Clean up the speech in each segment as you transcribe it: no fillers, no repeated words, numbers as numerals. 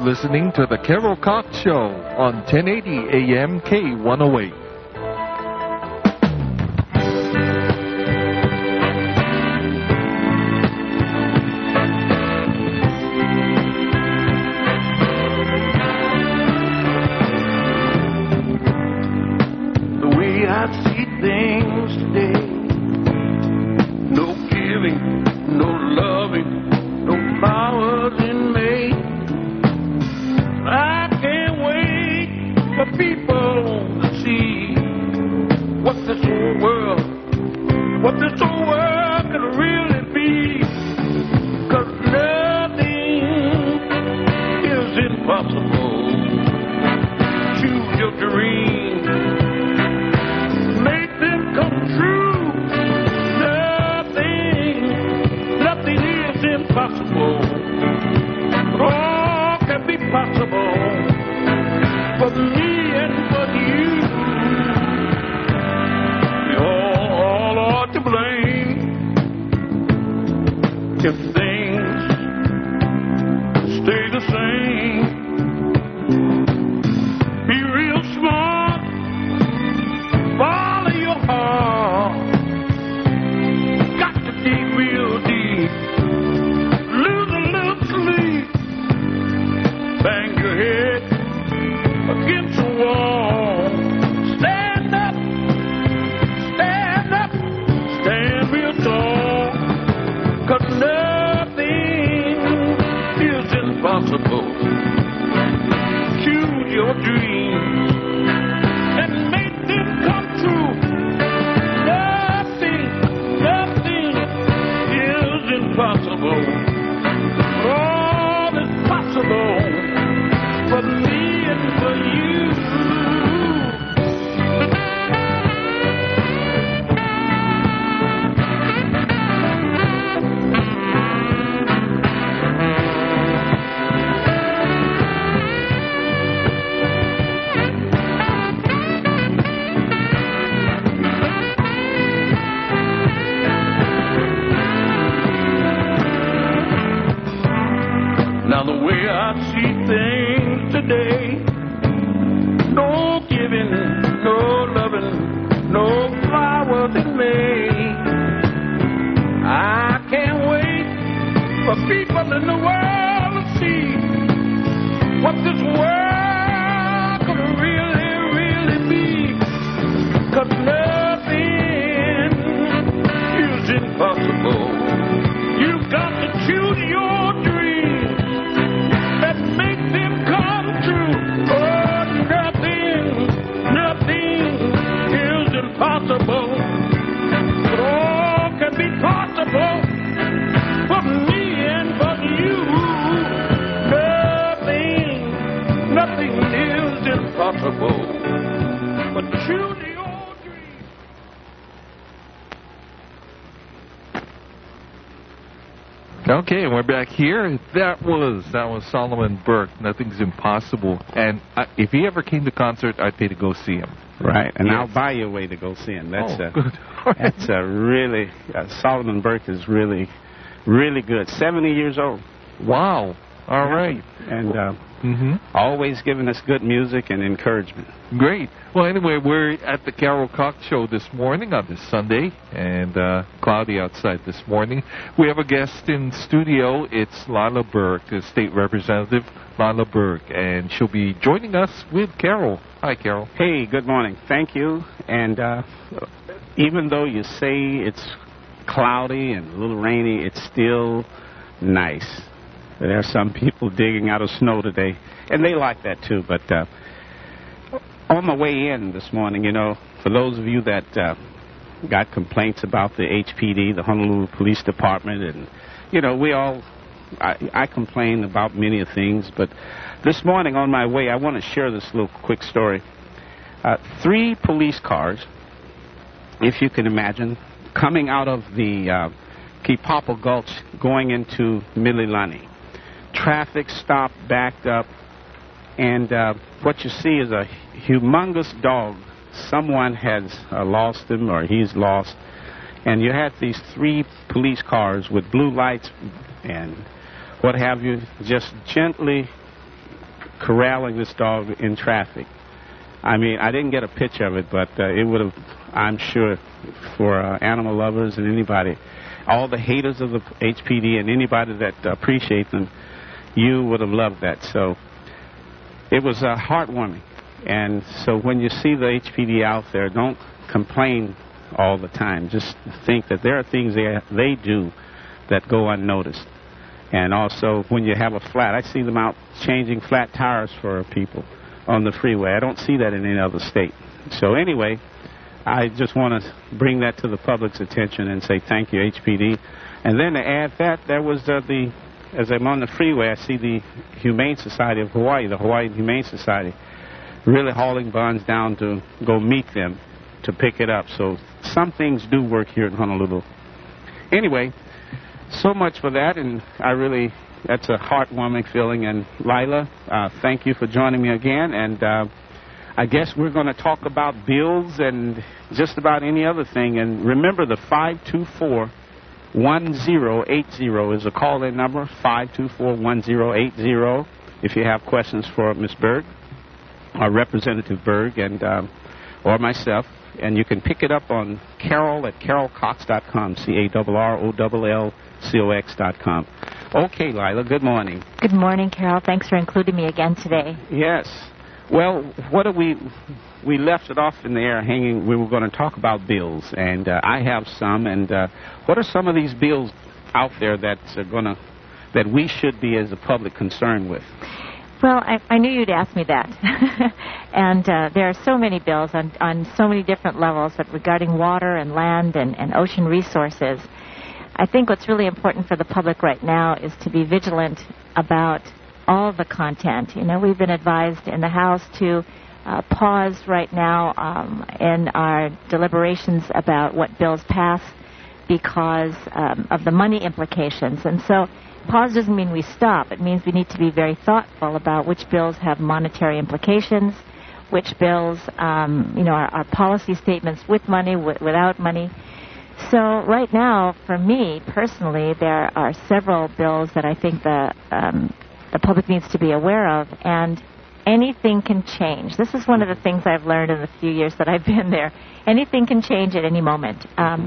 listening to The Carol Cox Show on 1080 AM K108. I see things today. No giving, no loving, no flowers in May. I can't wait for people to see what this whole world could really be. 'Cause nothing is impossible. Choose your dreams. Possible, but all can be possible for me and for you. We all are to blame if things stay the same. Be real smart, follow your heart. Got to dig real deep. Bang your head against the wall. Stand up, stand real tall. 'Cause nothing is impossible. Choose your dreams and make them come true. Nothing is impossible. All is possible for me and for you. Now the way I see things today, no giving, no loving, no flowers in May. I can't wait for people in the world to see what this world could really be. 'Cause nothing is impossible. You've got to choose your dreams and make them come true. Oh, nothing is impossible. But all can be possible for me and for you. Nothing is impossible. But choose your dreams. Okay, we're back here. That was Solomon Burke. Nothing's impossible. And if he ever came to concert, I'd pay to go see him. Right, and Yes. I'll buy you a way to go see him. That's good. That's a really Solomon Burke is really, really good. 70 years old. Wow. All right. And always giving us good music and encouragement. Great. Well, anyway, we're at the Carol Cox Show this morning on this Sunday, and cloudy outside this morning. We have a guest in studio. It's Lila Burke, the State Representative Lila Burke, and she'll be joining us with Carol. Hi, Carol. Hey, good morning. Thank you. And even though you say it's cloudy and a little rainy, it's still nice. There are some people digging out of snow today, and they like that too. But on my way in this morning, for those of you that got complaints about the HPD, the Honolulu Police Department, and, I complain about many things. But this morning on my way, I want to share this little quick story. 3 police cars, if you can imagine, coming out of the Kipapo Gulch going into Mililani. Traffic stopped, backed up, and what you see is a humongous dog. Someone has lost him, or he's lost, and you had these 3 police cars with blue lights and what have you, just gently corralling this dog in traffic. I mean, I didn't get a picture of it, but it would have, I'm sure, for animal lovers and anybody, all the haters of the HPD and anybody that appreciates them, you would have loved that. So it was heartwarming. And so when you see the HPD out there, don't complain all the time. Just think that there are things they do that go unnoticed. And also, when you have a flat, I see them out changing flat tires for people on the freeway. I don't see that in any other state. So anyway, I just want to bring that to the public's attention and say thank you, HPD. And then to add that, there was as I'm on the freeway, I see the Humane Society of Hawaii, the Hawaiian Humane Society, really hauling bonds down to go meet them to pick it up. So some things do work here in Honolulu. Anyway, so much for that, and that's a heartwarming feeling. And Lila, thank you for joining me again. And I guess we're going to talk about bills and just about any other thing. And remember, the 524-1080 is a call-in number, 524-1080, if you have questions for Ms. Berg, or Representative Berg, and or myself. And you can pick it up on Carol at carolcox.com, CarolLcox.com. Okay, Lila, good morning. Good morning, Carol. Thanks for including me again today. Yes. Well, we left it off in the air hanging. We were going to talk about bills, and I have some. And what are some of these bills out there that we should be as a public concerned with? Well, I knew you'd ask me that. And there are so many bills on so many different levels regarding water and land and ocean resources. I think what's really important for the public right now is to be vigilant about all the content. You know, we've been advised in the House to pause right now in our deliberations about what bills pass because of the money implications. And so pause doesn't mean we stop. It means we need to be very thoughtful about which bills have monetary implications, which bills, are policy statements with money, without money. So right now, for me personally, there are several bills that I think the public needs to be aware of, and anything can change. This is one of the things I've learned in the few years that I've been there. Anything can change at any moment.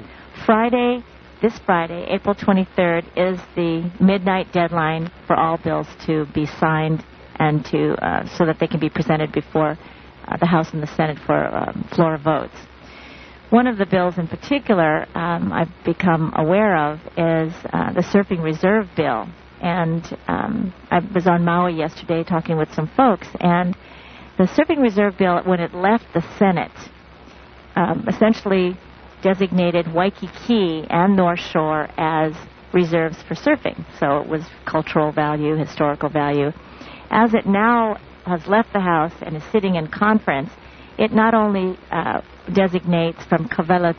This Friday, April 23rd, is the midnight deadline for all bills to be signed and so that they can be presented before the House and the Senate for floor votes. One of the bills in particular I've become aware of is the Surfing Reserve Bill. And I was on Maui yesterday talking with some folks, and the Surfing Reserve Bill, when it left the Senate, essentially designated Waikiki and North Shore as reserves for surfing. So it was cultural value, historical value. As it now has left the House and is sitting in conference, it not only designates from Kawela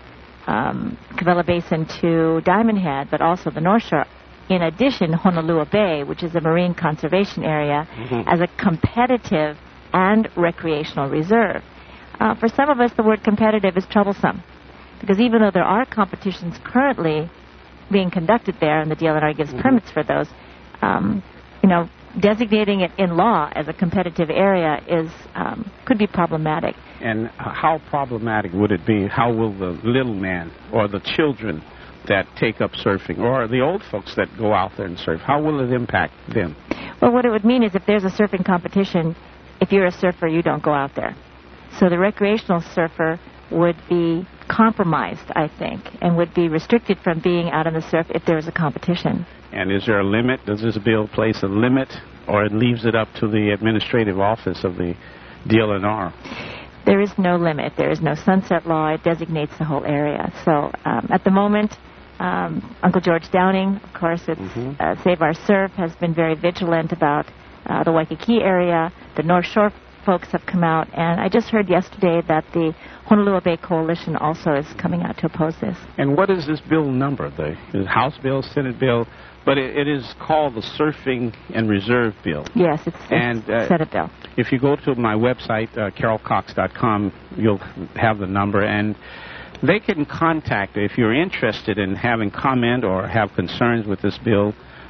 Basin to Diamond Head, but also the North Shore. In addition, Honolulu Bay, which is a marine conservation area, as a competitive and recreational reserve. For some of us, the word competitive is troublesome, because even though there are competitions currently being conducted there, and the DLNR gives permits for those, designating it in law as a competitive area could be problematic. And how problematic would it be? How will the little man or the children that take up surfing, or the old folks that go out there and surf, how will it impact them? Well, what it would mean is if there's a surfing competition, if you're a surfer, you don't go out there. So the recreational surfer would be compromised, I think, and would be restricted from being out on the surf if there was a competition. And is there a limit? Does this bill place a limit, or it leaves it up to the administrative office of the DLNR? There is no limit. There is no sunset law. It designates the whole area. So at the moment, Uncle George Downing, of course, it's Save Our Surf, has been very vigilant about the Waikiki area. The North Shore folks have come out, and I just heard yesterday that the Honolulu Bay Coalition also is coming out to oppose this. And what is this bill number? The House bill, Senate bill, but it is called the Surfing and Reserve Bill. Yes, it's Senate bill. If you go to my website, carolcox.com, you'll have the number, and they can contact, if you're interested in having comment or have concerns with this bill,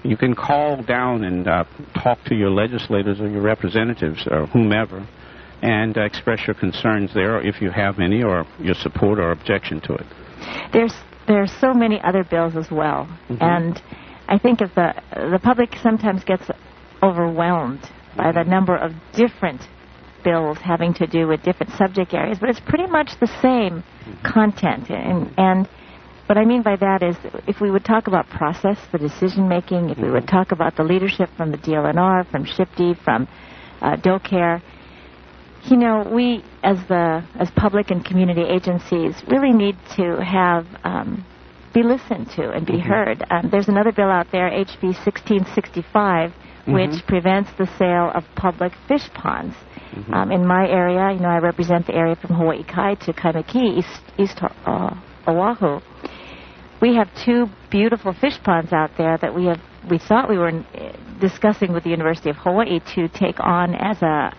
You can call down and talk to your legislators or your representatives or whomever and express your concerns there if you have any, or your support or objection to it. There's so many other bills as well. And I think if the public sometimes gets overwhelmed by the number of different bills having to do with different subject areas, but it's pretty much the same content. And what I mean by that is, if we would talk about process for decision making, if we would talk about the leadership from the DLNR, from SHPD, from DOCARE, you know, we as public and community agencies really need to have be listened to and be heard. There's another bill out there, HB 1665, which prevents the sale of public fish ponds. In my area, you know, I represent the area from Hawaii Kai to Kaimaki, East Oahu. We have 2 beautiful fish ponds out there that we thought we were discussing with the University of Hawaii to take on as a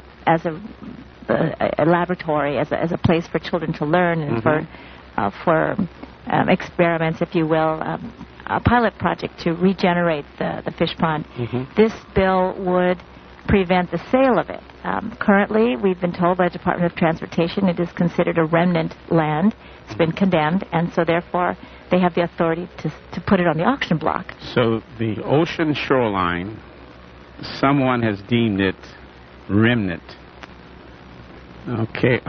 laboratory, as a place for children to learn and for experiments, if you will, a pilot project to regenerate the fish pond. This bill would prevent the sale of it. Currently, we've been told by the Department of Transportation it is considered a remnant land. It's been condemned, and so therefore they have the authority to put it on the auction block. So the ocean shoreline, someone has deemed it remnant. Okay.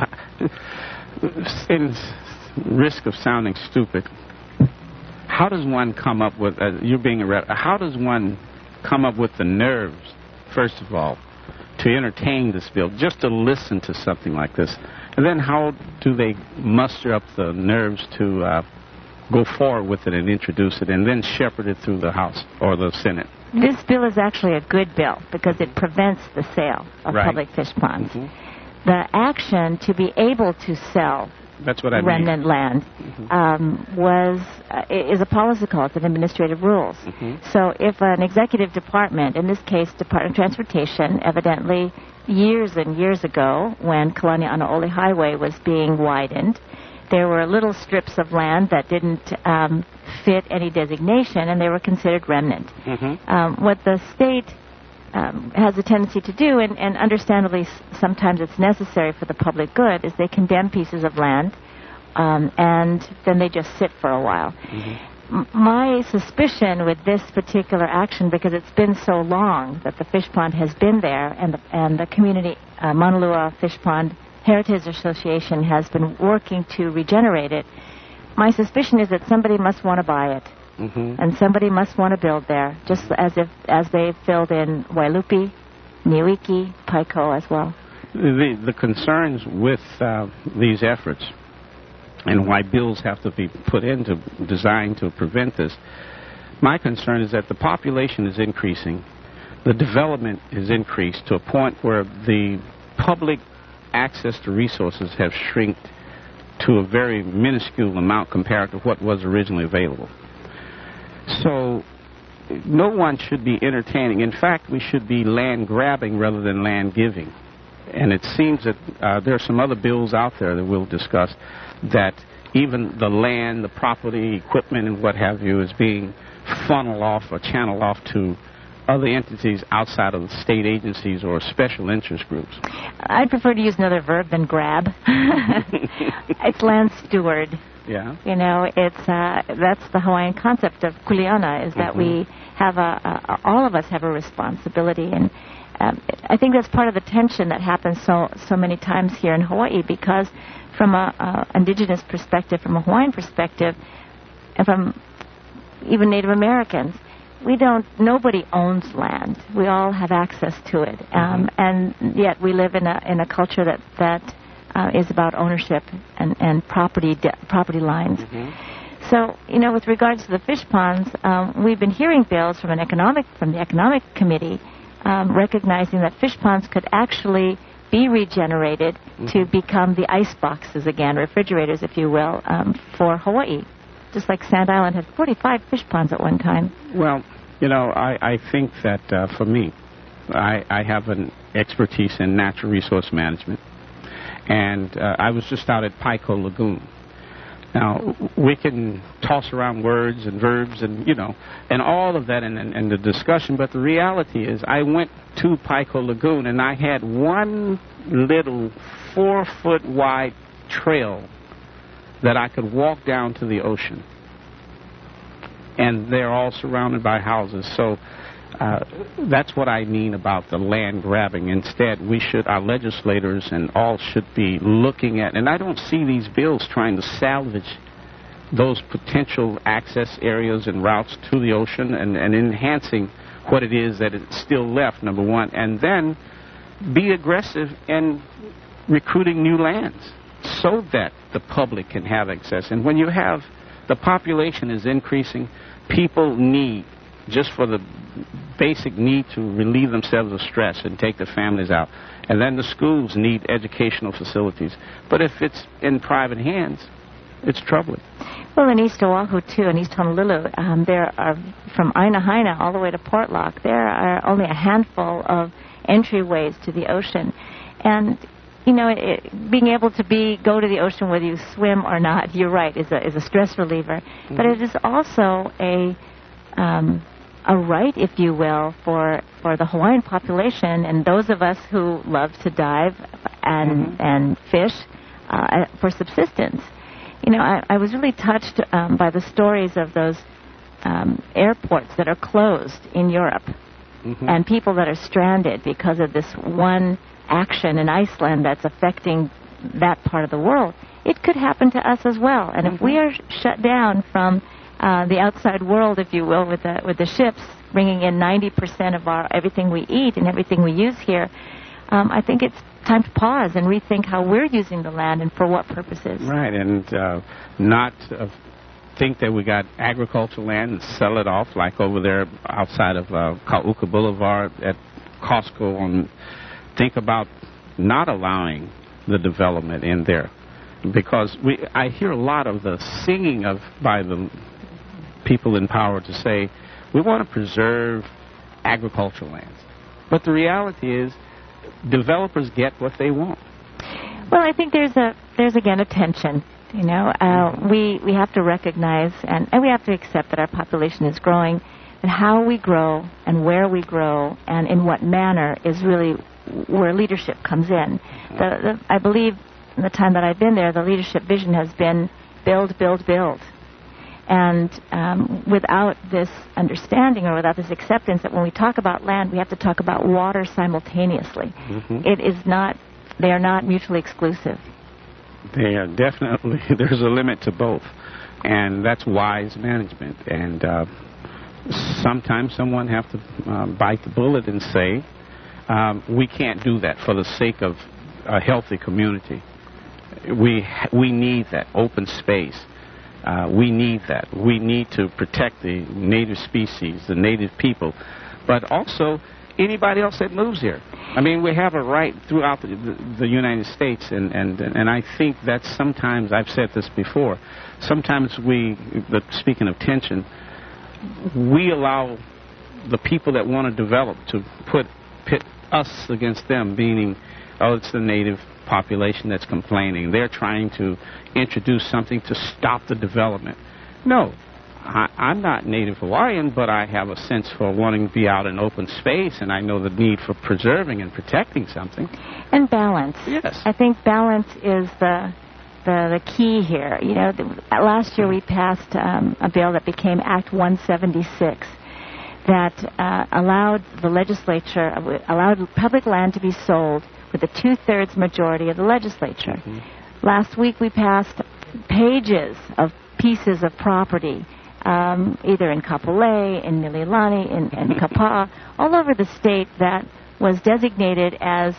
In risk of sounding stupid, how does one come up with, how does one come up with the nerves, first of all, to entertain this bill, just to listen to something like this? And then how do they muster up the nerves to go forward with it and introduce it and then shepherd it through the House or the Senate? This bill is actually a good bill because it prevents the sale of public fish ponds. The action to be able to sell remnant land is a policy call. It's an administrative rules. So if an executive department, in this case Department of Transportation, evidently years and years ago when Kalani'anaole Highway was being widened, there were little strips of land that didn't fit any designation, and they were considered remnant. What the state has a tendency to do, and understandably sometimes it's necessary for the public good, is they condemn pieces of land and then they just sit for a while. My suspicion with this particular action, because it's been so long that the fish pond has been there, and the community Maunalua Fish Pond Heritage Association has been working to regenerate it, my suspicion is that somebody must want to buy it. And somebody must want to build there, just as they filled in Wailupi, Niuiki, Paiko as well. The concerns with these efforts and why bills have to be put into designed to prevent this, my concern is that the population is increasing, the development is increased to a point where the public access to resources have shrinked to a very minuscule amount compared to what was originally available. So no one should be entertaining. In fact, we should be land grabbing rather than land giving. And it seems that there are some other bills out there that we'll discuss that even the land, the property, equipment, and what have you is being funneled off or channeled off to other entities outside of the state agencies or special interest groups. I'd prefer to use another verb than grab. It's land steward. Yeah. You know, that's the Hawaiian concept of kuleana, is that we have all of us have a responsibility, and I think that's part of the tension that happens so many times here in Hawaii, because from a indigenous perspective, from a Hawaiian perspective, and from even Native Americans, nobody owns land. We all have access to it, and yet we live in a culture that is about ownership and property lines. So, you know, with regards to the fish ponds, we've been hearing bills from the Economic Committee recognizing that fish ponds could actually be regenerated to become the ice boxes again, refrigerators, if you will, for Hawaii. Just like Sand Island had 45 fish ponds at one time. Well, you know, I think that for me, I have an expertise in natural resource management. And I was just out at Paiko Lagoon. Now, we can toss around words and verbs and, and all of that in the discussion, but the reality is I went to Pico Lagoon and I had one little 4-foot wide trail that I could walk down to the ocean. And they're all surrounded by houses. So that's what I mean about the land grabbing. Instead, our legislators and all should be looking at, and I don't see these bills trying to salvage those potential access areas and routes to the ocean and enhancing what it is that is still left, number one, and then be aggressive in recruiting new lands so that the public can have access. And when you have the population is increasing, people need, just for the basic need to relieve themselves of stress and take their families out. And then the schools need educational facilities. But if it's in private hands, it's troubling. Well, in East Oahu, too, in East Honolulu, there are, from Aina Haina all the way to Portlock, there are only a handful of entryways to the ocean. And, being able to go to the ocean whether you swim or not, you're right, is a stress reliever. Mm-hmm. But it is also a right, if you will, for the Hawaiian population and those of us who love to dive and fish for subsistence. I was really touched by the stories of those airports that are closed in Europe and people that are stranded because of this one action in Iceland that's affecting that part of the world. It could happen to us as well. And if we are shut down from the outside world, if you will, with the ships bringing in 90% of everything we eat and everything we use here, I think it's time to pause and rethink how we're using the land and for what purposes. Right, and not think that we got agricultural land and sell it off like over there outside of Kauka Boulevard at Costco. Think about not allowing the development in there, because I hear a lot of the singing by the people in power to say we want to preserve agricultural lands, but the reality is developers get what they want. Well, I think there's again a tension. We have to recognize and we have to accept that our population is growing, and how we grow and where we grow and in what manner is really where leadership comes in. I believe in the time that I've been there, the leadership vision has been build, build, build. And without this understanding or without this acceptance that when we talk about land, we have to talk about water simultaneously. They are not mutually exclusive. They are definitely, there's a limit to both. And that's wise management. And sometimes someone has to bite the bullet and say, we can't do that for the sake of a healthy community. We need that open space. We need that. We need to protect the native species, the native people, but also anybody else that moves here. I mean, we have a right throughout the United States, and I think that sometimes, I've said this before, sometimes speaking of tension, we allow the people that want to develop to pit us against them, meaning, it's the native population that's complaining. They're trying to introduce something to stop the development. No, I'm not Native Hawaiian, but I have a sense for wanting to be out in open space, and I know the need for preserving and protecting something. And balance. Yes. I think balance is the key here. Last year we passed a bill that became Act 176 that allowed the legislature, allowed public land to be sold with a 2/3 majority of the legislature. Last week we passed pages of pieces of property, either in Kapolei, in Mililani, in Kapa'a, all over the state that was designated as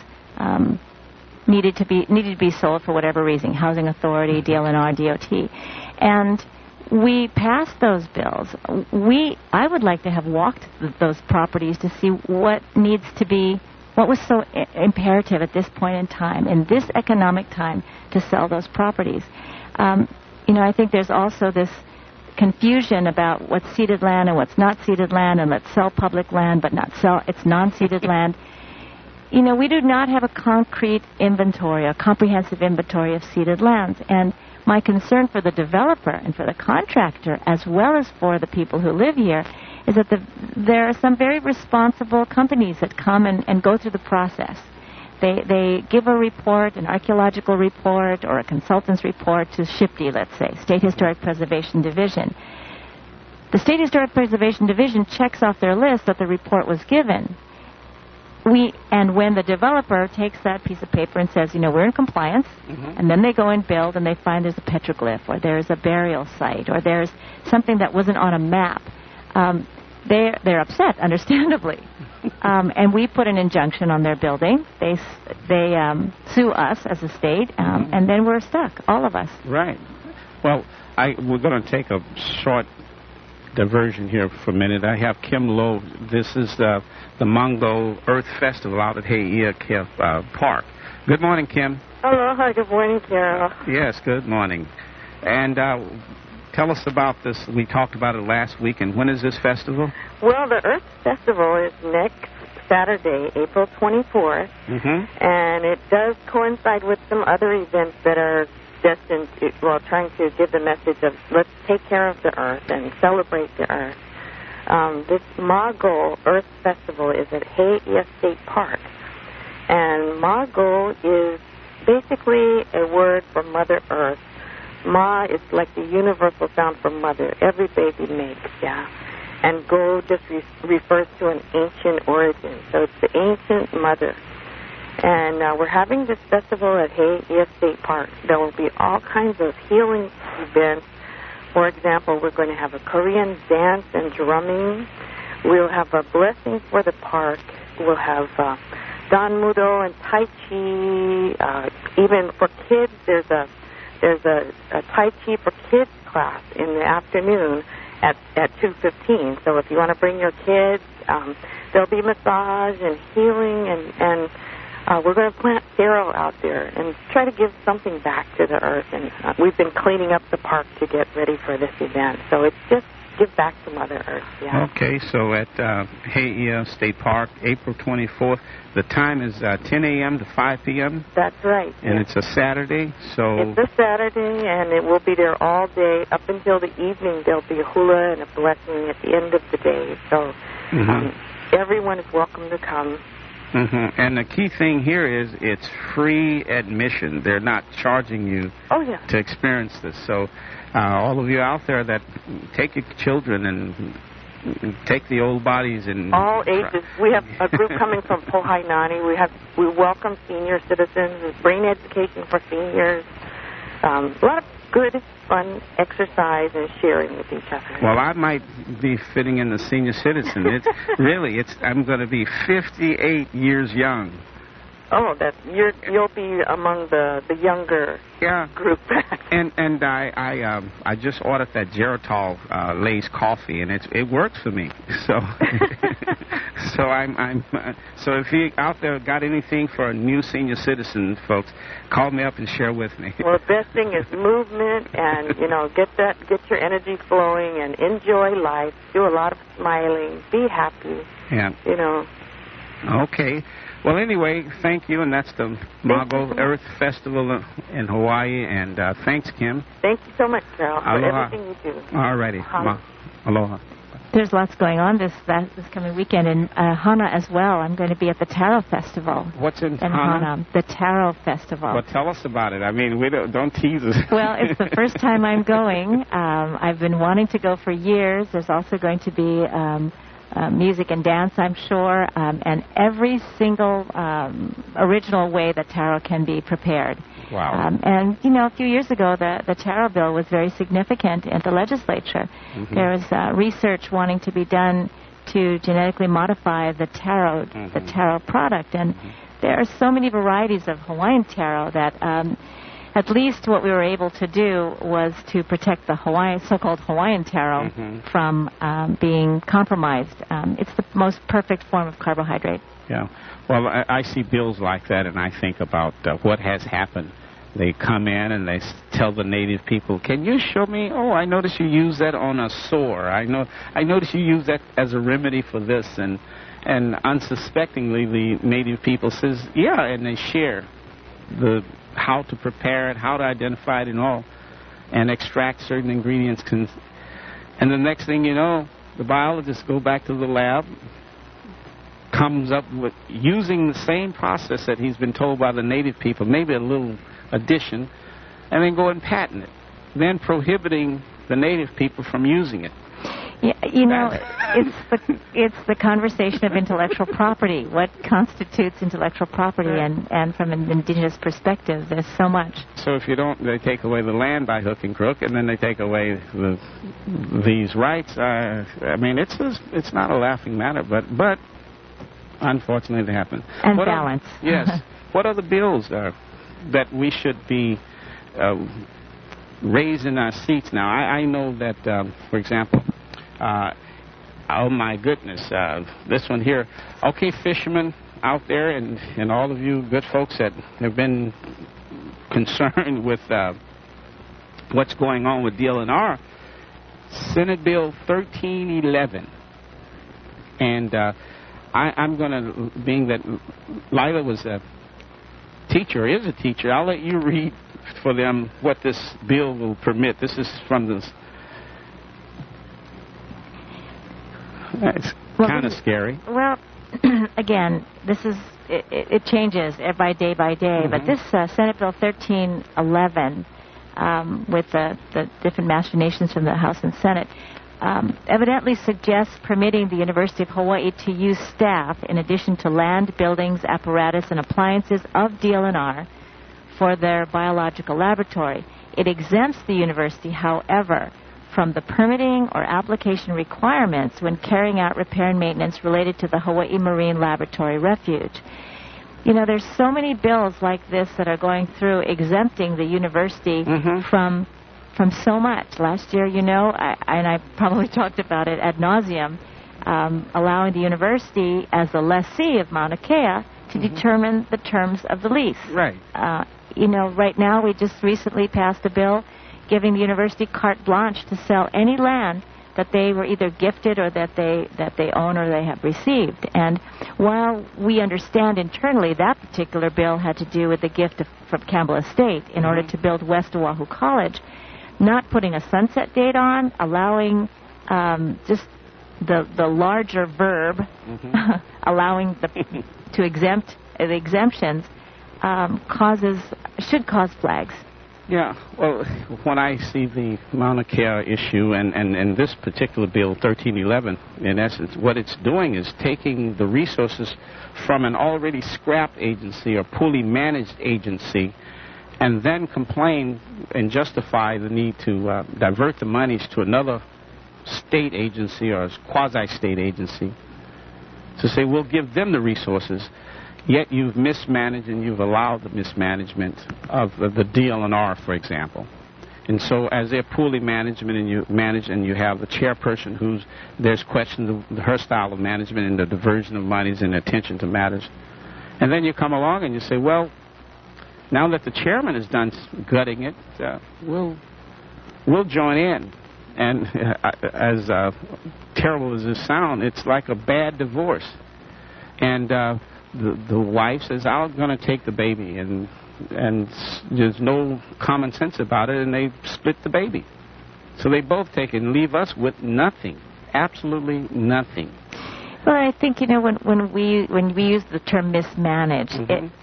needed to be sold for whatever reason, Housing Authority, DLNR, DOT. And we passed those bills. I would like to have walked those properties to see what was so imperative at this point in time, in this economic time, to sell those properties. I think there's also this confusion about what's ceded land and what's not ceded land, and let's sell public land but not sell its non-ceded land. We do not have a concrete inventory, a comprehensive inventory of ceded lands. And My concern for the developer and for the contractor, as well as for the people who live here, is that there are some very responsible companies that come and go through the process. They give a report, an archaeological report or a consultant's report to SHPD, let's say, State Historic Preservation Division. The State Historic Preservation Division checks off their list that the report was given. And when the developer takes that piece of paper and says, we're in compliance, and then they go and build and they find there's a petroglyph or there's a burial site or there's something that wasn't on a map, they're upset, understandably. And we put an injunction on their building. They sue us as a state, and then we're stuck, all of us. Right. Well, we're going to take a short diversion here for a minute. I have Kim Lowe. This is the Mongo Earth Festival out at Heia Park. Good morning, Kim. Hello. Hi. Good morning, Carol. Yes, good morning. And tell us about this. We talked about it last week. And when is this festival? Well, the Earth Festival is next Saturday, April 24th. And it does coincide with some other events that are destined to, trying to give the message of let's take care of the Earth and celebrate the Earth. This Mago Earth Festival is at Heia State Park. And Mago is basically a word for Mother Earth. Ma is like the universal sound for mother. Every baby makes, yeah. And Go just refers to an ancient origin. So it's the ancient mother. And we're having this festival at Heia State Park. There will be all kinds of healing events. For example, we're going to have a Korean dance and drumming. We'll have a blessing for the park. We'll have Dan Mudo and Tai Chi. Even for kids, there's a Tai Chi for kids class in the afternoon at 2:15. So if you want to bring your kids, there'll be massage and healing and we're going to plant Pharaoh out there and try to give something back to the earth. And we've been cleaning up the park to get ready for this event. So it's just give back to Mother Earth, yeah. Okay, so at Heia State Park, April 24th, the time is 10 a.m. to 5 p.m.? That's right. And yes. It's a Saturday, so... It's a Saturday, and it will be there all day. Up until the evening, there'll be a hula and a blessing at the end of the day. So everyone is welcome to come. And the key thing here is it's free admission. They're not charging you to experience this. So all of you out there that take your children and take the old bodies and... All ages. We have a group coming from Pohainani. We welcome senior citizens, brain education for seniors, a lot of good, fun exercise and sharing with each other. Well, I might be fitting in the senior citizen. I'm going to be 58 years young. Oh, you'll be among the younger group. and I just ordered that Geritol Lay's coffee, and it works for me. So so if you out there got anything for a new senior citizen, folks, call me up and share with me. Well, the best thing is movement, and get your energy flowing, and enjoy life. Do a lot of smiling. Be happy. Yeah. Okay. Well, anyway, thank you, and that's the Mago Earth Festival in Hawaii, and thanks, Kim. Thank you so much, Carol, for everything you do. All righty. Aloha. There's lots going on this coming weekend in Hana as well. I'm going to be at the Taro Festival. What's in Hana? The Taro Festival. Well, tell us about it. I mean, we don't tease us. Well, it's the first time I'm going. I've been wanting to go for years. There's also going to be music and dance, I'm sure, and every single original way that taro can be prepared. Wow. And, a few years ago, the taro bill was very significant in the legislature. There was research wanting to be done to genetically modify the taro product. And there are so many varieties of Hawaiian taro that at least what we were able to do was to protect the so-called Hawaiian taro from being compromised. It's the most perfect form of carbohydrate. Yeah. Well, I see bills like that, and I think about what has happened. They come in and they tell the native people, "Can you show me? Oh, I notice you use that on a sore. I notice you use that as a remedy for this." And unsuspectingly, the native people says, "Yeah," and they share how to prepare it, how to identify it, and all. and extract certain ingredients. And the next thing you know, the biologists go back to the lab, comes up with using the same process that he's been told by the native people, maybe a little addition, and then go and patent it, then prohibiting the native people from using it. Yeah, you know, it's the conversation of intellectual property. What constitutes intellectual property, and from an indigenous perspective, there's so much. So if you don't, they take away the land by hook and crook, and then they take away these rights. I mean, it's not a laughing matter, but unfortunately they happen. And balance. Yes. What are the bills that we should be raising our seats now? I know that, for example, oh my goodness, this one here. Okay, fishermen out there and all of you good folks that have been concerned with what's going on with DLNR, Senate Bill 1311. And I'm going to, being that Lila was a teacher, is a teacher, I'll let you read for them what this bill will permit. This is from this. It's kind of scary. Well, again, it changes by day, but this Senate Bill 1311, with the different machinations from the House and Senate, evidently suggests permitting the University of Hawaii to use staff in addition to land, buildings, apparatus, and appliances of DLNR for their biological laboratory. It exempts the university, however, from the permitting or application requirements when carrying out repair and maintenance related to the Hawaii Marine Laboratory Refuge. You know, there's so many bills like this that are going through exempting the university from so much. Last year, you know, I probably talked about it ad nauseum, allowing the university as the lessee of Mauna Kea to determine the terms of the lease. Right. You know, right now we just recently passed a bill giving the university carte blanche to sell any land that they were either gifted or that they own or they have received. And while we understand internally that particular bill had to do with the gift from Campbell Estate in order to build West Oahu College, not putting a sunset date on, allowing just the larger verb, allowing to exempt the exemptions, should cause flags. Yeah, well, when I see the Mauna Kea issue and this particular bill, 1311, in essence, what it's doing is taking the resources from an already scrapped agency or poorly managed agency and then complain and justify the need to divert the monies to another state agency or quasi-state agency to say, we'll give them the resources. Yet you've mismanaged and you've allowed the mismanagement of the DLNR, for example. And so as they're poorly managed and you have the chairperson there's questions of her style of management and the diversion of monies and attention to matters. And then you come along and you say, well, now that the chairman is done gutting it, we'll join in. And as terrible as this sounds, it's like a bad divorce. And the wife says, I'm going to take the baby, and there's no common sense about it, and they split the baby. So they both take it and leave us with nothing, absolutely nothing. Well, I think, you know, when we use the term mismanage,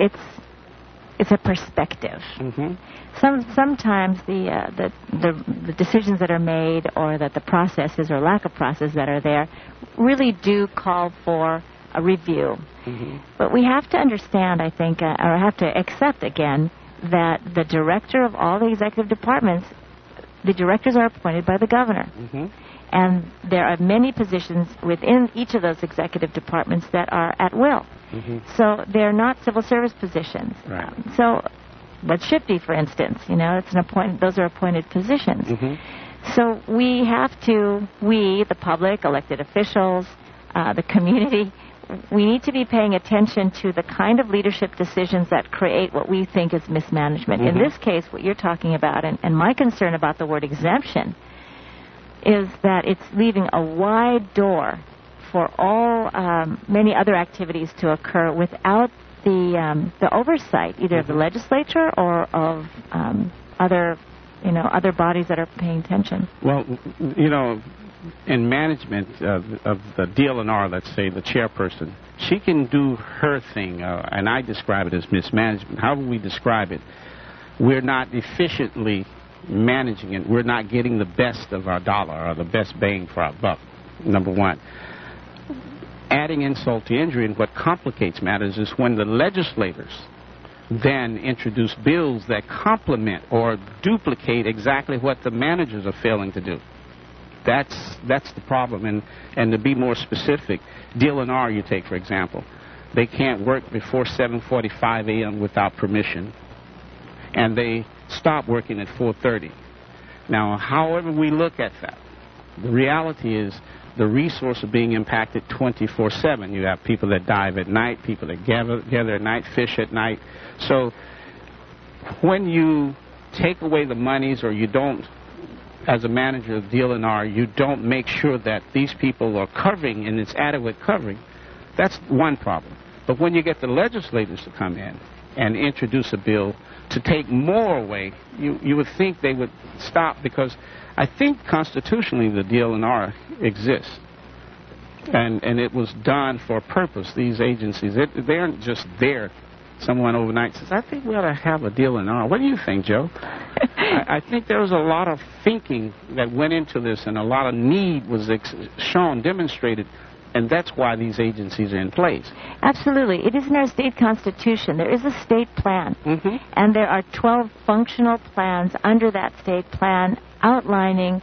it's a perspective. Sometimes the decisions that are made or that the processes or lack of process that are there really do call for a review. But we have to understand, I think, or have to accept again, that the director of all the executive departments, the directors are appointed by the governor. And there are many positions within each of those executive departments that are at will. So they're not civil service positions. Right. So what should be, for instance, you know, those are appointed positions. So we have to, the public, elected officials, the community, we need to be paying attention to the kind of leadership decisions that create what we think is mismanagement. In this case, what you're talking about, and my concern about the word exemption, is that it's leaving a wide door for all many other activities to occur without the oversight, either of the legislature or of other other bodies that are paying attention. Well, in management of the DLNR, let's say the chairperson, she can do her thing, and I describe it as mismanagement. However we describe it, we're not efficiently managing it. We're not getting the best of our dollar or the best bang for our buck, number one. Adding insult to injury, and what complicates matters is when the legislators then introduce bills that complement or duplicate exactly what the managers are failing to do. That's the problem. And to be more specific, DLNR you take, for example, they can't work before 7:45 a.m. without permission, and they stop working at 4:30. Now, however we look at that, the reality is the resource of being impacted 24/7. You have people that dive at night, people that gather at night, fish at night. So when you take away the monies, or you don't, as a manager of DLNR, you don't make sure that these people are covering and it's adequate covering, that's one problem. But when you get the legislators to come in and introduce a bill to take more away, you would think they would stop, because I think constitutionally the DLNR exists. And it was done for a purpose. These agencies, they aren't just there. Someone overnight says, I think we ought to have a DLNR. What do you think, Joe? I think there was a lot of thinking that went into this, and a lot of need was demonstrated, and that's why these agencies are in place. Absolutely. It is in our state constitution. There is a state plan, and there are 12 functional plans under that state plan outlining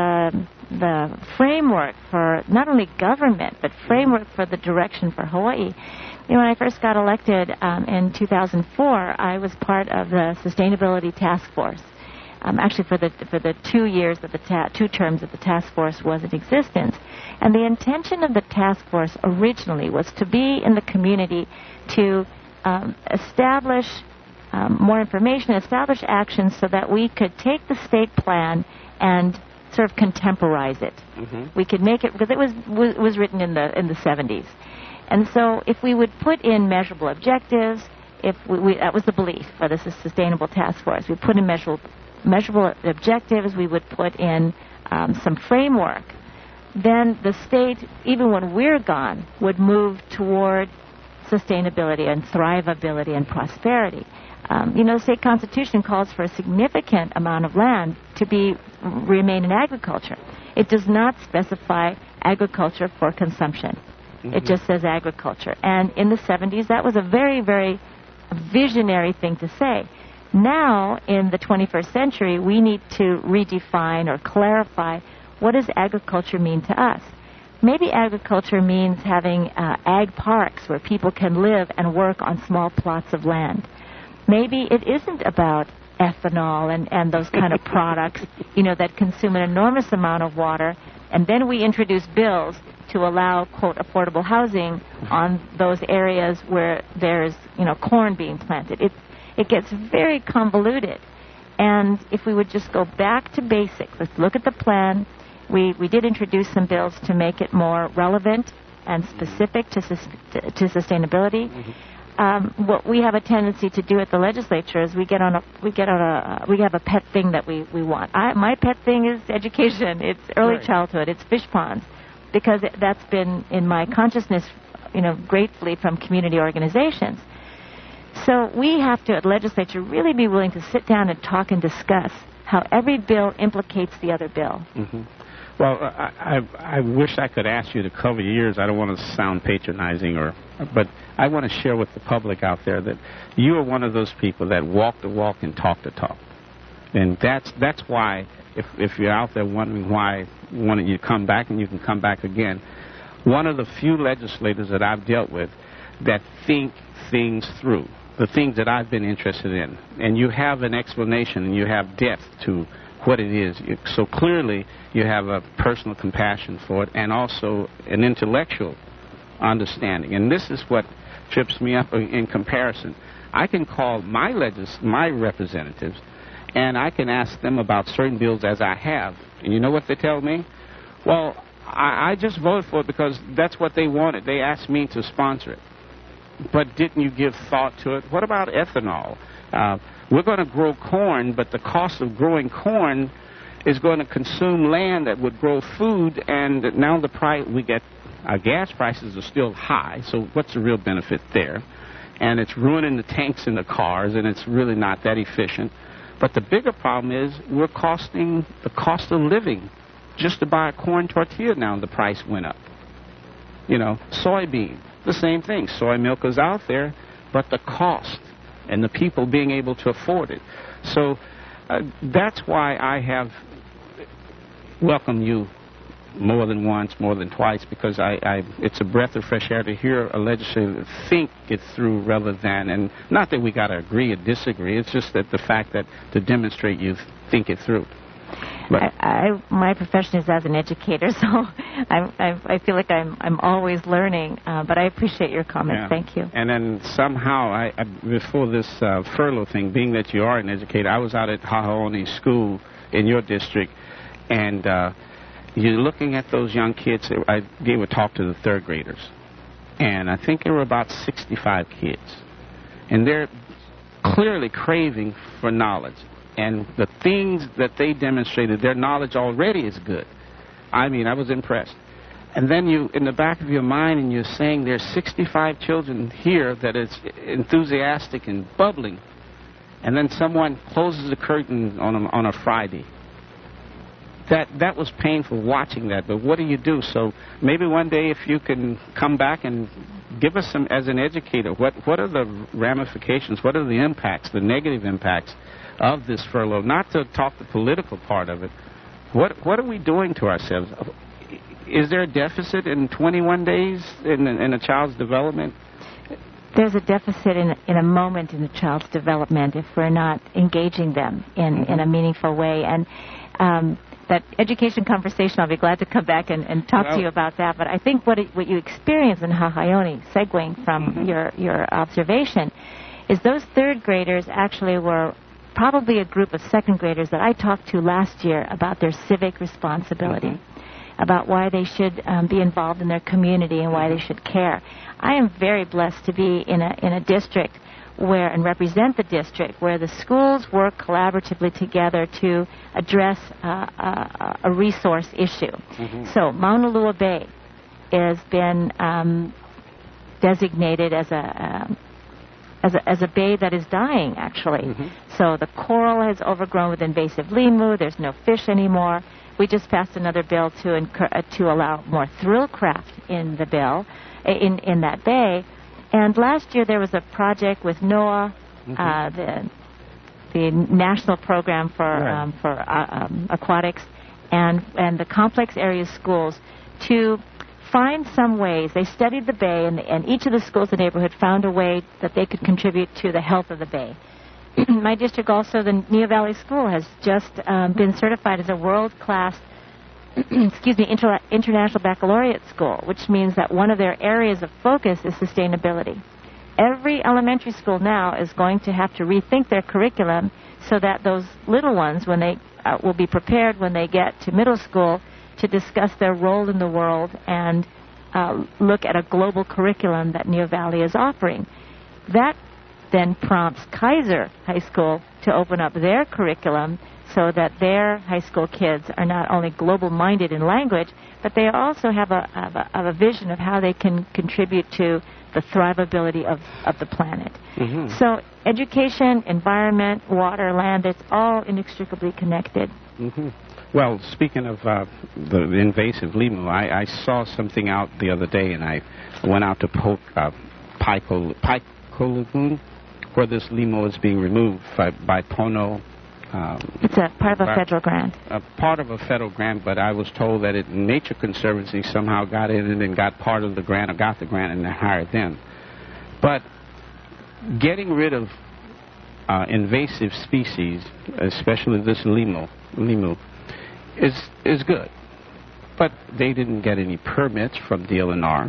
the framework for not only government, but framework for the direction for Hawaii. When I first got elected in 2004, I was part of the Sustainability Task Force. Actually, for the 2 years that 2 terms that the task force was in existence, and the intention of the task force originally was to be in the community to establish more information, establish actions so that we could take the state plan and sort of contemporize it. We could make it, because it was written in the 70s. And so if we would put in measurable objectives, that was the belief for the Sustainable Task Force. We put in measurable objectives, we would put in some framework. Then the state, even when we're gone, would move toward sustainability and thrivability and prosperity. The state constitution calls for a significant amount of land to remain in agriculture. It does not specify agriculture for consumption. It just says agriculture. And in the 70s, that was a very, very visionary thing to say. Now, in the 21st century, we need to redefine or clarify, what does agriculture mean to us? Maybe agriculture means having ag parks where people can live and work on small plots of land. Maybe it isn't about ethanol and those kind of products, that consume an enormous amount of water, and then we introduce bills to allow, quote, affordable housing on those areas where there's, corn being planted. It gets very convoluted. And if we would just go back to basics, let's look at the plan. We did introduce some bills to make it more relevant and specific to sustainability. What we have a tendency to do at the legislature is we have a pet thing that we want. My pet thing is education. It's early childhood. It's fish ponds, because that's been in my consciousness, gratefully from community organizations. So we have to, at legislature, really be willing to sit down and talk and discuss how every bill implicates the other bill. Well, I wish I could ask you to cover your ears. I don't want to sound patronizing, but I want to share with the public out there that you are one of those people that walk the walk and talk the talk. And that's why, if you're out there wondering why you come back, and you can come back again, one of the few legislators that I've dealt with that think things through, the things that I've been interested in, and you have an explanation and you have depth to what it is. So clearly you have a personal compassion for it, and also an intellectual understanding. And this is what trips me up in comparison. I can call my representatives, and I can ask them about certain bills as I have. And you know what they tell me? Well, I just voted for it because that's what they wanted. They asked me to sponsor it. But didn't you give thought to it? What about ethanol? We're going to grow corn, but the cost of growing corn is going to consume land that would grow food, and now the price we get, our gas prices are still high, so what's the real benefit there? And it's ruining the tanks in the cars, and it's really not that efficient. But the bigger problem is we're costing the cost of living. Just to buy a corn tortilla now, the price went up. You know, soybean, the same thing. Soy milk is out there, but the cost and the people being able to afford it. So that's why I have welcomed you more than once, more than twice, because it's a breath of fresh air to hear a legislator think it through rather than, and not that we got to agree or disagree, it's just that the fact that to demonstrate you think it through. My profession is as an educator, so I feel like I'm always learning. But I appreciate your comments. Yeah. Thank you. And then somehow, before this furlough thing, being that you are an educator, I was out at Hahaoni School in your district, and you're looking at those young kids. I gave a talk to the third graders, and I think there were about 65 kids, and they're clearly craving for knowledge. And the things that they demonstrated, their knowledge already is good. I mean, I was impressed. And then you, in the back of your mind, and you're saying there's 65 children here that is enthusiastic and bubbling. And then someone closes the curtain on a Friday. That was painful watching that. But what do you do? So maybe one day if you can come back and give us some, as an educator, what are the ramifications? What are the impacts, the negative impacts of this furlough? Not to talk the political part of it. What are we doing to ourselves? Is there a deficit in 21 days in a child's development? There's a deficit in a moment in a child's development if we're not engaging them in a meaningful way. And that education conversation, I'll be glad to come back and talk to you about that. But I think what you experience in Hahaoni, segueing from your observation, is those third graders actually were probably a group of second graders that I talked to last year about their civic responsibility, about why they should be involved in their community and why they should care. I am very blessed to be in a district where, and represent the district, where the schools work collaboratively together to address a resource issue. So Maunalua Bay has been designated as a bay that is dying, actually. So the coral has overgrown with invasive limu. There's no fish anymore. We just passed another bill to allow more thrill craft in the bill, in that bay. And last year there was a project with NOAA, the National Program for Aquatics, and the complex area schools to find some ways. They studied the bay, and each of the schools in the neighborhood found a way that they could contribute to the health of the bay. My district also, the Neo Valley School, has just been certified as a world-class international baccalaureate school, which means that one of their areas of focus is sustainability. Every elementary school now is going to have to rethink their curriculum so that those little ones, when they will be prepared when they get to middle school, to discuss their role in the world and look at a global curriculum that Neo Valley is offering. That then prompts Kaiser High School to open up their curriculum so that their high school kids are not only global-minded in language, but they also have a vision of how they can contribute to the thrivability of the planet. So education, environment, water, land, it's all inextricably connected. Well, speaking of the invasive limu, I saw something out the other day, and I went out to Paiko Lagoon, where this limu is being removed by Pono. It's a part of a federal grant. A part of a federal grant, but I was told that Nature Conservancy somehow got in it and got part of the grant, or got the grant, and they hired them. But getting rid of invasive species, especially this limu, is good. But they didn't get any permits from DLNR.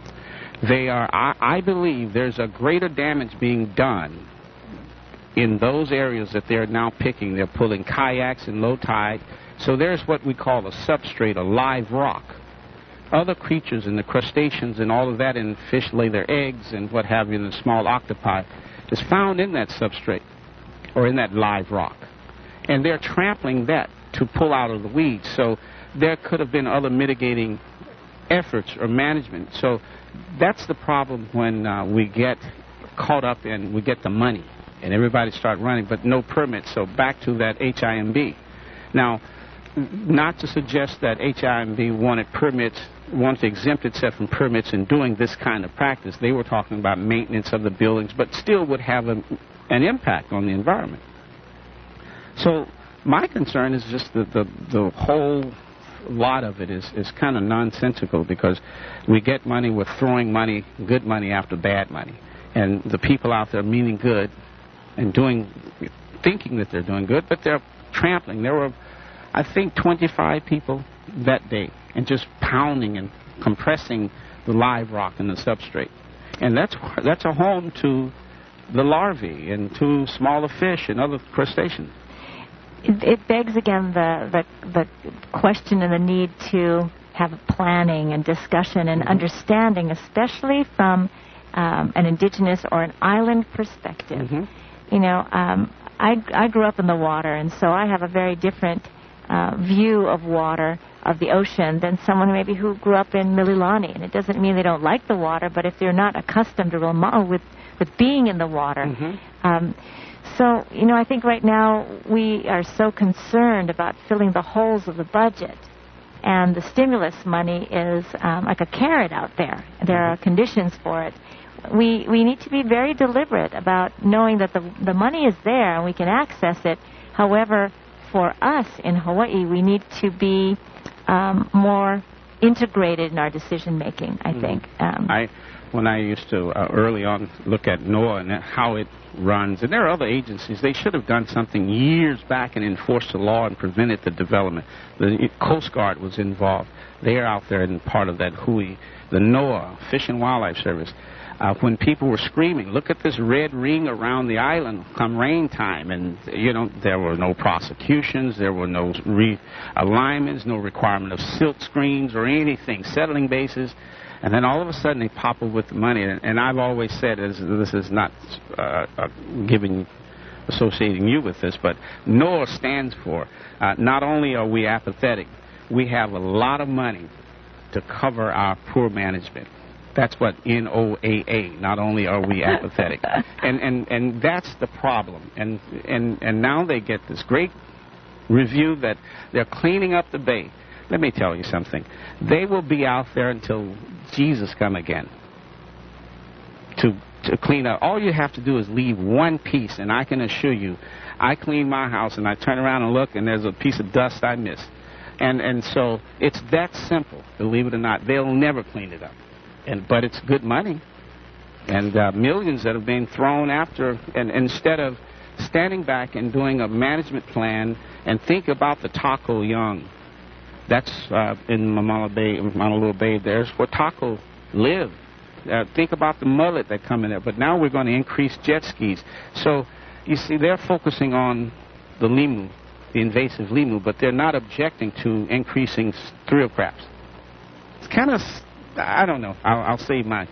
I believe there's a greater damage being done in those areas that they're now picking. They're pulling kayaks in low tide. So there's what we call a substrate, a live rock. Other creatures and the crustaceans and all of that, and fish lay their eggs and what have you, and the small octopi, is found in that substrate. or in that live rock. And they're trampling that to pull out of the weeds. So there could have been other mitigating efforts or management. So that's the problem when we get caught up in, we get the money and everybody start running, but no permits. So back to that HIMB. Now, not to suggest that HIMB wanted to exempt itself from permits in doing this kind of practice. They were talking about maintenance of the buildings, but still would have an impact on the environment. So my concern is just the whole lot of it is kind of nonsensical, because we get money, we're throwing money, good money after bad money. And the people out there meaning good and thinking that they're doing good, but they're trampling. There were, I think, 25 people that day, and just pounding and compressing the live rock in the substrate. And that's a home to the larvae and to smaller fish and other crustaceans. It begs again the question and the need to have planning and discussion and understanding, especially from an indigenous or an island perspective. You know, I grew up in the water, and so I have a very different view of water, of the ocean, than someone who grew up in Mililani. And it doesn't mean they don't like the water, but if they're not accustomed or with being in the water. So, you know, I think right now we are so concerned about filling the holes of the budget, and the stimulus money is like a carrot out there. There are conditions for it. We need to be very deliberate about knowing that the money is there and we can access it. However, for us in Hawaii, we need to be more integrated in our decision making, I think. When I used to early on look at NOAA and how it runs, and there are other agencies, they should have done something years back and enforced the law and prevented the development. The Coast Guard was involved. They're out there and part of that HUI. The NOAA, Fish and Wildlife Service. When people were screaming, look at this red ring around the island come rain time, and you know, there were no prosecutions, there were no realignments, no requirement of silt screens or anything, settling bases. And then all of a sudden they pop up with the money. And I've always said, this is not associating you with this, but NOAA stands for, not only are we apathetic, we have a lot of money to cover our poor management. That's what NOAA, not only are we apathetic. And that's the problem. And now they get this great review that they're cleaning up the bay. Let me tell you something. They will be out there until Jesus come again to clean up. All you have to do is leave one piece, and I can assure you, I clean my house, and I turn around and look, and there's a piece of dust I missed. And so it's that simple, believe it or not. They'll never clean it up. But it's good money. And millions that have been thrown after, and instead of standing back and doing a management plan and think about the taco young. That's in Honolulu Bay. There's where taco live. Think about the mullet that come in there. But now we're going to increase jet skis. So, you see, they're focusing on the limu, the invasive limu, but they're not objecting to increasing thrill crabs. It's kind of, I don't know. I'll save mine.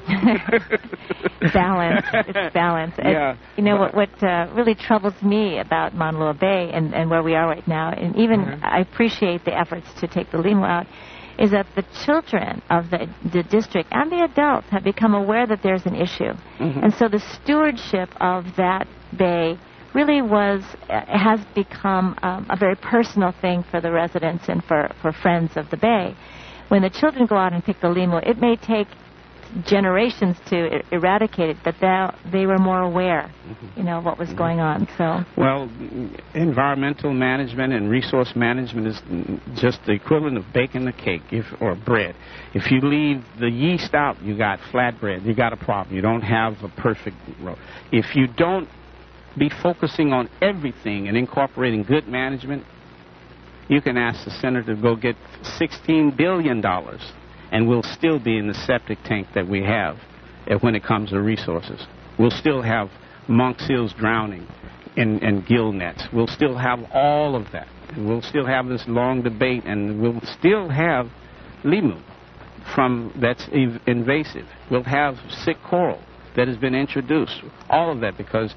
Balance. It's balance. Yeah. You know, what really troubles me about Mauna Loa Bay and where we are right now, and even I appreciate the efforts to take the limu out, is that the children of the district and the adults have become aware that there's an issue. And so the stewardship of that bay really has become a very personal thing for the residents and for friends of the bay. When the children go out and pick the limu, it may take generations to eradicate it, but they were more aware, you know, of what was going on. So, well, environmental management and resource management is just the equivalent of baking a cake or bread. If you leave the yeast out, you got flat bread. You got a problem. You don't have a perfect roll. If you don't be focusing on everything and incorporating good management, you can ask the senator to go get $16 billion, and we'll still be in the septic tank that we have when it comes to resources. We'll still have monk seals drowning in gill nets. We'll still have all of that. And we'll still have this long debate, and we'll still have limu that's invasive. We'll have sick coral that has been introduced. All of that because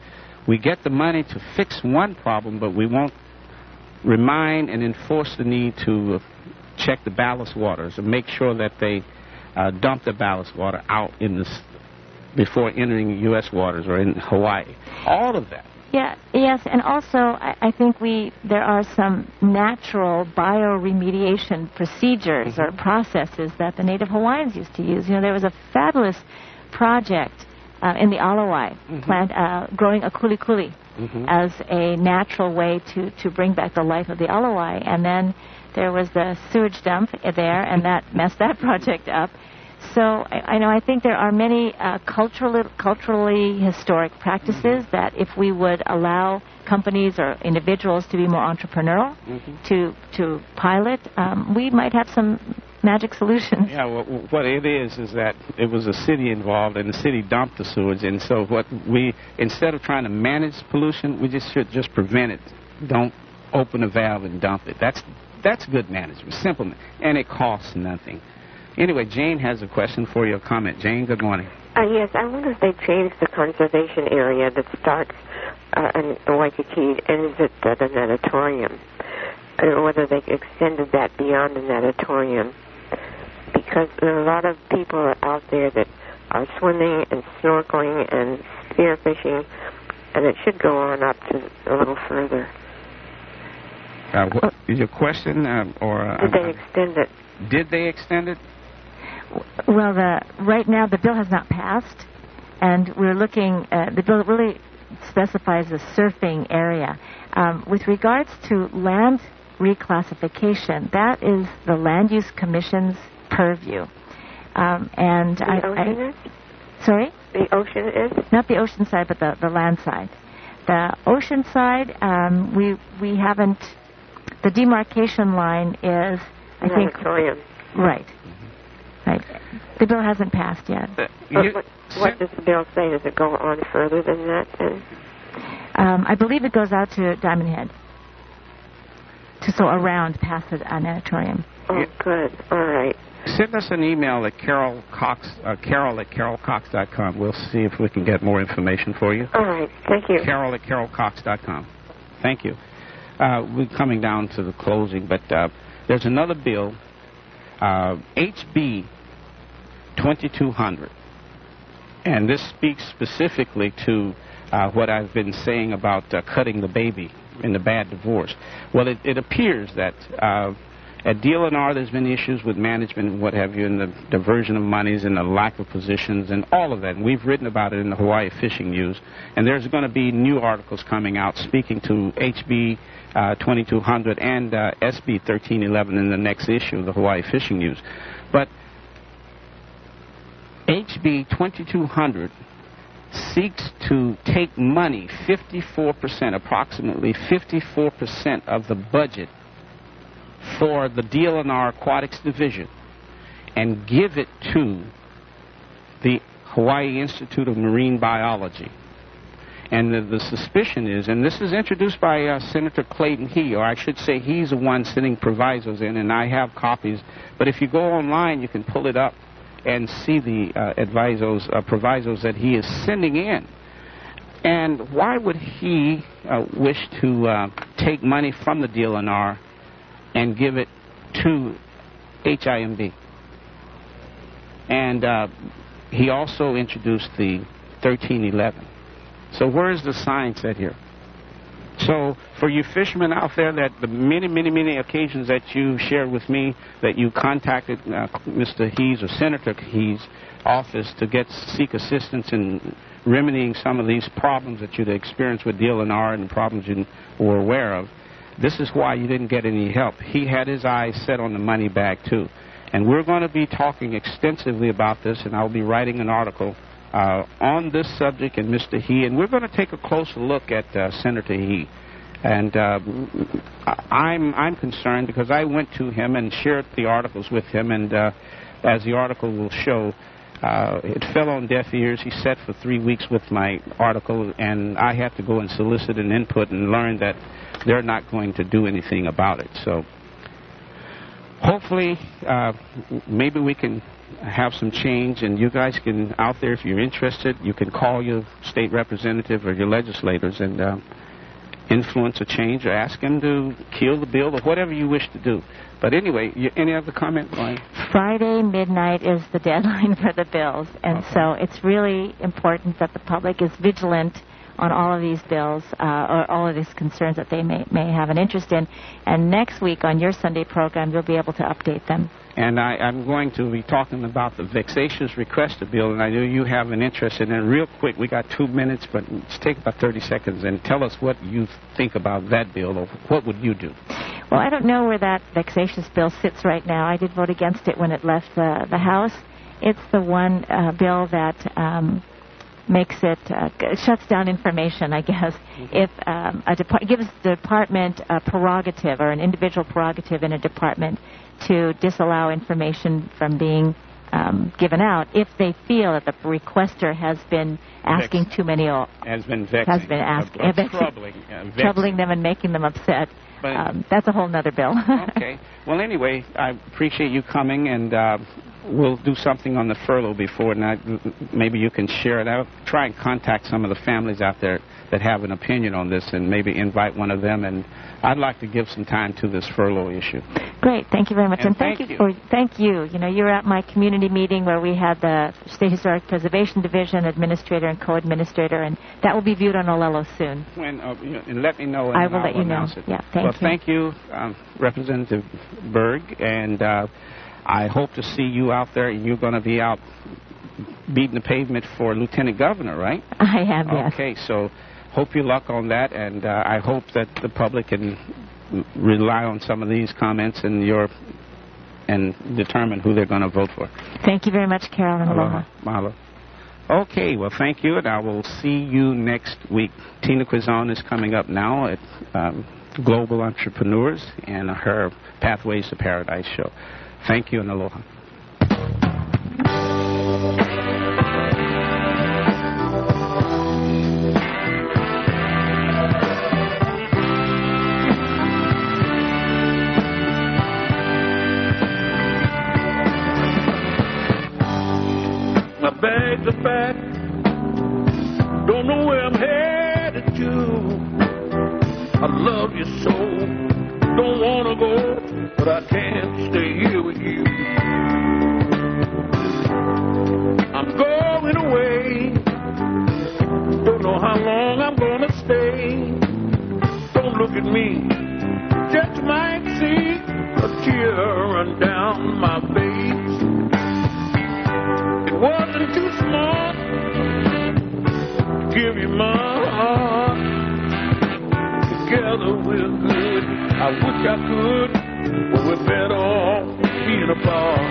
we get the money to fix one problem, but we won't remind and enforce the need to check the ballast waters and make sure that they dump the ballast water out in this before entering U.S. waters or in Hawaii. All of that. Yeah, yes, and also I think there are some natural bioremediation procedures or processes that the native Hawaiians used to use. You know, there was a fabulous project in the Alawai plant growing a kulikuli as a natural way to bring back the life of the Alawai. And then there was the sewage dump there, and that messed that project up. So I think there are many culturally historic practices that if we would allow companies or individuals to be more entrepreneurial, to pilot, we might have some magic solutions. Yeah, well, what it is that it was a city involved, and the city dumped the sewage, and so instead of trying to manage pollution, we should just prevent it. Don't open a valve and dump it. That's good management, simple, and it costs nothing. Anyway, Jane has a question for you, a comment. Jane, good morning. Yes, I wonder if they changed the conservation area that starts in Waikiki and ends at the natatorium, or whether they extended that beyond the natatorium, because there are a lot of people out there that are swimming and snorkeling and spearfishing, and it should go on up to a little further. What is your question? Did they extend it? Did they extend it? Well, right now the bill has not passed, and we're looking. The bill really specifies a surfing area. With regards to land reclassification, that is the Land Use Commission's purview. And the ocean is? Sorry? The ocean is? Not the ocean side, but the land side. The ocean side, we haven't. The demarcation line is, I think. Natatorium. Right. Right. The bill hasn't passed yet. What does the bill say? Does it go on further than that then? I believe it goes out to Diamond Head. So around past the natatorium. Oh, good. All right. Send us an email at Carol at carolcox.com. We'll see if we can get more information for you. All right. Thank you. Carol at carolcox.com. Thank you. We're coming down to the closing, but there's another bill, HB 2200. And this speaks specifically to what I've been saying about cutting the baby in the bad divorce. Well, it appears that at DLNR there's been issues with management and what have you, and the diversion of monies and the lack of positions and all of that. And we've written about it in the Hawaii Fishing News. And there's going to be new articles coming out speaking to HB 2200 and SB 1311 in the next issue of the Hawaii Fishing News. But HB 2200 seeks to take money, 54%, approximately 54% of the budget for the DLNR Aquatics Division, and give it to the Hawaii Institute of Marine Biology. And the suspicion is, and this is introduced by Senator Clayton He, or I should say he's the one sending provisos in, and I have copies. But if you go online, you can pull it up and see the provisos that he is sending in. And why would he wish to take money from the DLNR and give it to HIMB? And he also introduced the 1311. So where is the science at here? So for you fishermen out there, that the many occasions that you shared with me that you contacted Mr. He's or Senator He's office to seek assistance in remedying some of these problems that you'd experienced with DLNR and the problems you were aware of, this is why you didn't get any help. He had his eyes set on the money bag too. And we're going to be talking extensively about this, and I'll be writing an article on this subject and Mr. He, and we're going to take a closer look at Senator He. And I'm concerned because I went to him and shared the articles with him, and as the article will show, it fell on deaf ears. He sat for 3 weeks with my article, and I had to go and solicit an input and learn that they're not going to do anything about it. So hopefully maybe we can have some change, and you guys can, out there, if you're interested, you can call your state representative or your legislators and influence a change or ask them to kill the bill or whatever you wish to do. But anyway, any other comment, Brian? Friday midnight is the deadline for the bills, and so it's really important that the public is vigilant on all of these bills or all of these concerns that they may have an interest in. And next week on your Sunday program, you'll be able to update them. And I'm going to be talking about the vexatious requester bill, and I know you have an interest in it. Real quick, we got 2 minutes, but let's take about 30 seconds and tell us what you think about that bill, or what would you do? Well, I don't know where that vexatious bill sits right now. I did vote against it when it left the House. It's the one bill that makes it shuts down information, I guess. If gives the department a prerogative or an individual prerogative in a department to disallow information from being given out if they feel that the requester has been asking too many or has been vexing, has been asking troubling them and making them upset. That's a whole other bill. Okay. Well, anyway, I appreciate you coming, and we'll do something on the furlough before, and maybe you can share it. I'll try and contact some of the families out there that have an opinion on this, and maybe invite one of them. And I'd like to give some time to this furlough issue. Great, thank you very much, and thank you. You know, you were at my community meeting where we had the State Historic Preservation Division administrator and co-administrator, and that will be viewed on Olelo soon. And let me know. And I will let you know. Yeah, thank you, Representative Berg, and I hope to see you out there. You're going to be out beating the pavement for Lieutenant Governor, right? I am, yes. Okay, so hope you luck on that, and I hope that the public can rely on some of these comments and determine who they're going to vote for. Thank you very much, Carol, and aloha. Mahalo. Okay, well, thank you, and I will see you next week. Tina Quizon is coming up now at Global Entrepreneurs and her Pathways to Paradise show. Thank you, and aloha. My bags are packed, don't know where I'm headed to. I love you so, don't want to go, but I can't stay here with you. I'm going away, don't know how long I'm gonna stay. Don't look at me, just might see a tear run down my face. It wasn't too smart to give you my heart. Together we're good, I wish I could, but we're better off being apart.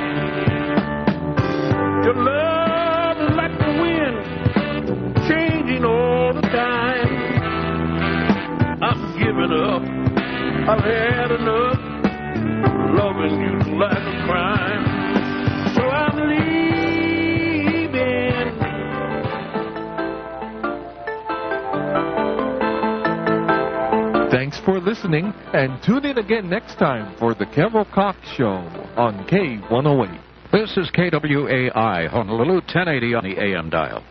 Your love is like the wind, changing all the time. I'm giving up, I've had enough. Loving you's like a crime, so I'm leaving. Thanks for listening, and tune in again next time for the Carol Cox Show on K108. This is KWAI, Honolulu, 1080 on the AM dial.